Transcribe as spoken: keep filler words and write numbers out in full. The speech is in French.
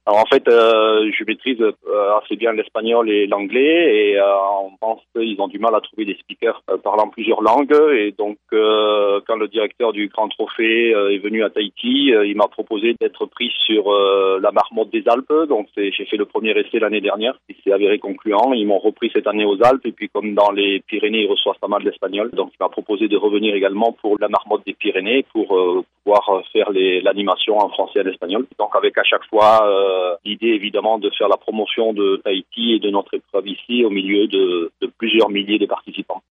Alors en fait, euh, je maîtrise euh, assez bien l'espagnol et l'anglais et euh, on pense qu'ils ont du mal à trouver des speakers euh, parlant plusieurs langues. Et donc, euh, quand le directeur du Grand Trophée euh, est venu à Tahiti, euh, il m'a proposé d'être pris sur euh, la marmotte des Alpes. Donc, c'est, j'ai fait le premier essai l'année dernière. Il s'est avéré concluant. Ils m'ont repris cette année aux Alpes. Et puis, comme dans les Pyrénées, ils reçoivent pas mal d'espagnol. Donc, il m'a proposé de revenir également pour la marmotte des Pyrénées pour euh, pouvoir faire les, l'animation en français et en espagnol. Donc, avec à chaque fois... Euh, l'idée évidemment de faire la promotion de Tahiti et de notre épreuve ici au milieu de, de plusieurs milliers de participants.